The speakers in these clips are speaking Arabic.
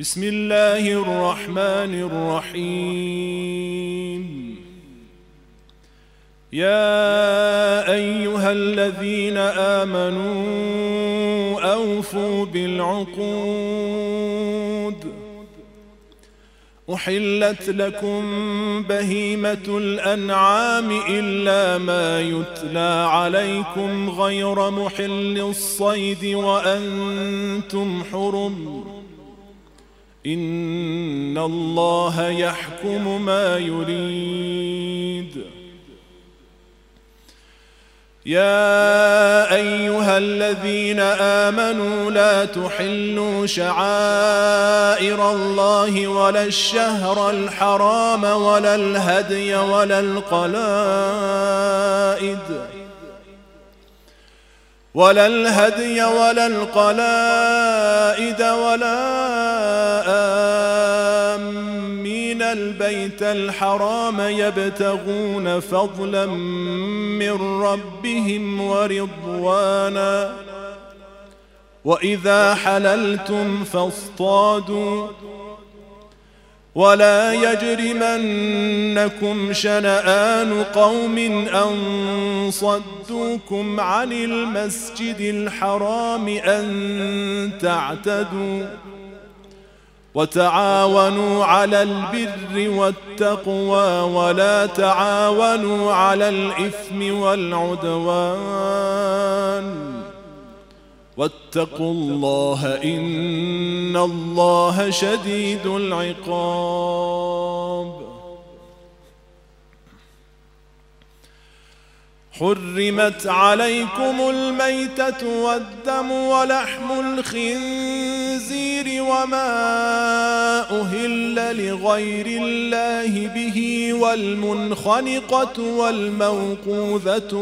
بسم الله الرحمن الرحيم. يا أيها الذين آمنوا أوفوا بالعقود. أحلت لكم بهيمة الأنعام إلا ما يتلى عليكم غير محل الصيد وأنتم حرم. إن الله يحكم ما يريد. يا أيها الذين آمنوا لا تحلوا شعائر الله ولا الشهر الحرام ولا الهدي ولا القلائد ولا آمين البيت الحرام يبتغون فضلا من ربهم ورضوانا. وإذا حللتم فاصطادوا ولا يجرمنكم شنآن قوم أن صدوكم عن المسجد الحرام أن تعتدوا. وتعاونوا على البر والتقوى ولا تعاونوا على الإثم والعدوان. واتقوا الله إن الله شديد العقاب. حرمت عليكم الميتة والدم ولحم الخنزير وما أهل لغير الله به والمنخنقة والموقوذة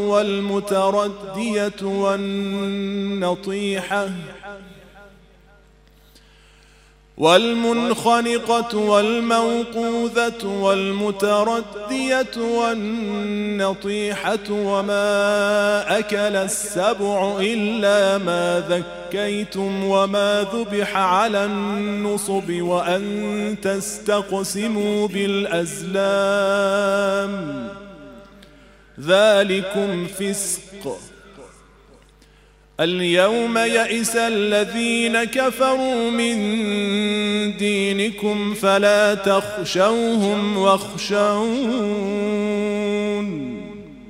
والمتردية والنطيحة وما أكل السبع إلا ما ذكيتم وما ذبح على النصب وأن تستقسموا بالأزلام ذلكم فسق. اليوم يئس الذين كفروا من دينكم فلا تخشوهم واخشون.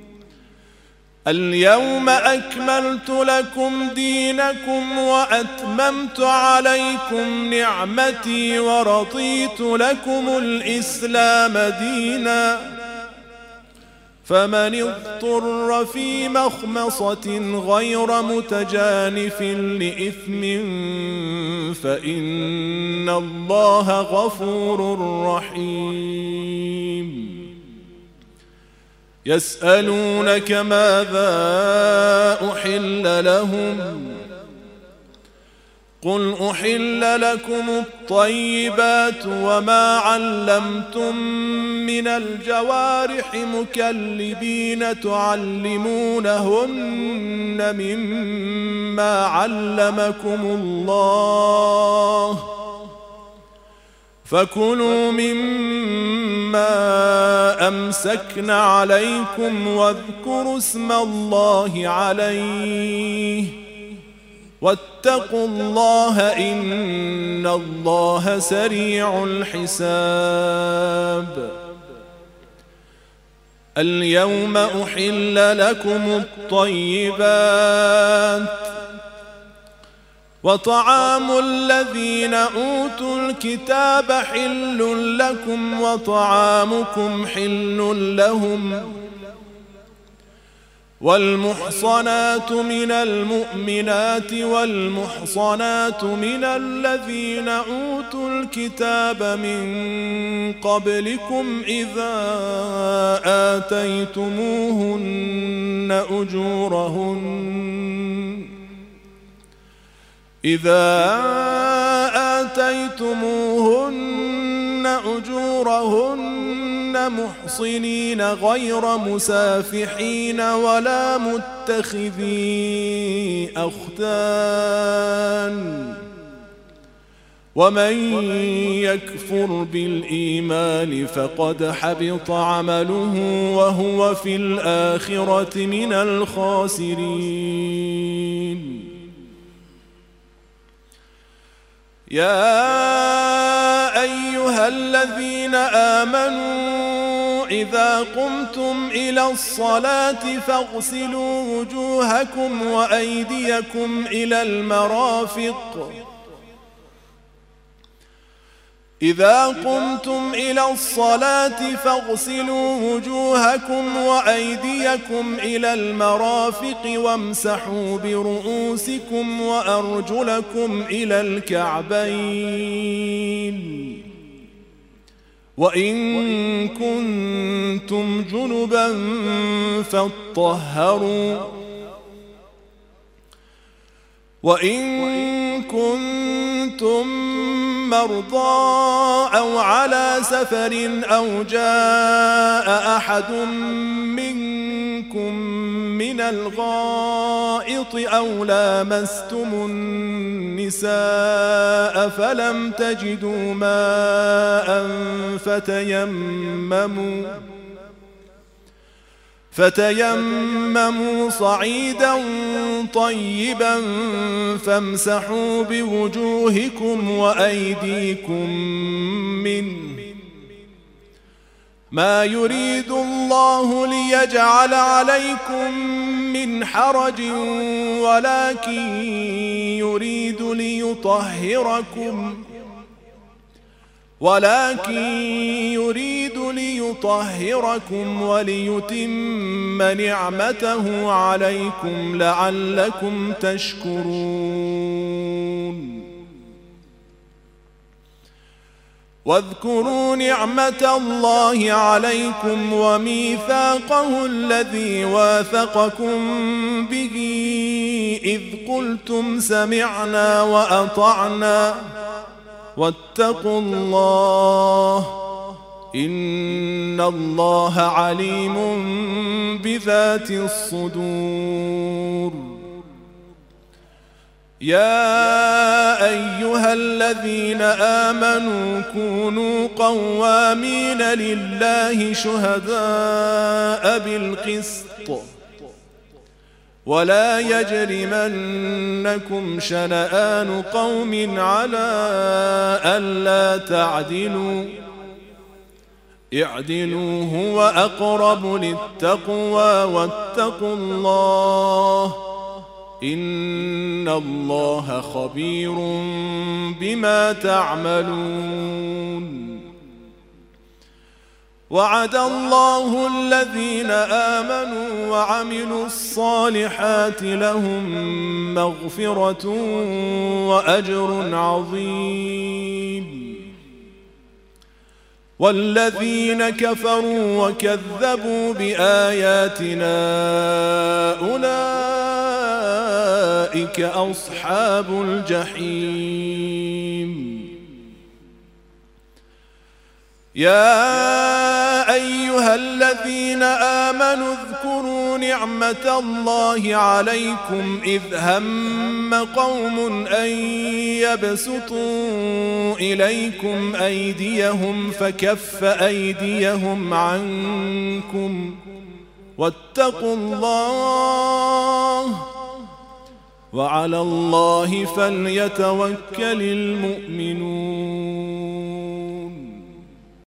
اليوم أكملت لكم دينكم وأتممت عليكم نعمتي ورضيت لكم الإسلام دينا. فمن اضطر في مخمصة غير متجانف لإثم فإن الله غفور رحيم. يسألونك ماذا أحل لهم قل أحل لكم الطيبات وما علمتم من الجوارح مكلبين تعلمونهن مما علمكم الله فكلوا مما أمسكن عليكم واذكروا اسم الله عليه واتقوا الله إن الله سريع الحساب. اليوم أحل لكم الطيبات وطعام الذين أوتوا الكتاب حل لكم وطعامكم حل لهم. والمحصنات من المؤمنات والمحصنات من الذين أوتوا الكتاب من قبلكم إذا آتيتموهن أجورهن محصنين غير مسافحين ولا متخذي أخدان ومن يكفر بالإيمان فقد حبط عمله وهو في الآخرة من الخاسرين. يا أيها الذين آمنوا إذا قمتم إلى الصلاة فاغسلوا وجوهكم وأيديكم إلى المرافق وامسحوا برؤوسكم وأرجلكم إلى الكعبين وإن كنتم جنبا فاطهروا وإن كنتم مرضى أو على سفر أو جاء أحد منكم من الغائط أو لامستم النساء فلم تجدوا ماء فتيمموا صعيدا طيبا فامسحوا بوجوهكم وأيديكم منه ما يريد الله ليجعل عليكم من حرج ولكن يريد ليطهركم وليتم نعمته عليكم لعلكم تشكرون. واذكروا نعمة الله عليكم وميثاقه الذي واثقكم به إذ قلتم سمعنا وأطعنا واتقوا الله إن الله عليم بذات الصدور. يا أيها الذين آمنوا كونوا قوامين لله شهداء بالقسط ولا يجرمنكم شنآن قوم على ألا تعدلوا اعدلوا هو أقرب للتقوى واتقوا الله إن الله خبير بما تعملون. وعد الله الذين آمنوا وعملوا الصالحات لهم مغفرة وأجر عظيم. والذين كفروا وكذبوا بآياتنا أولئك أصحاب الجحيم. يا أيها الذين آمنوا اذكروا نعمة الله عليكم إذ هم قوم أن يبسطوا إليكم أيديهم فكف أيديهم عنكم واتقوا الله وعلى الله فليتوكل المؤمنون.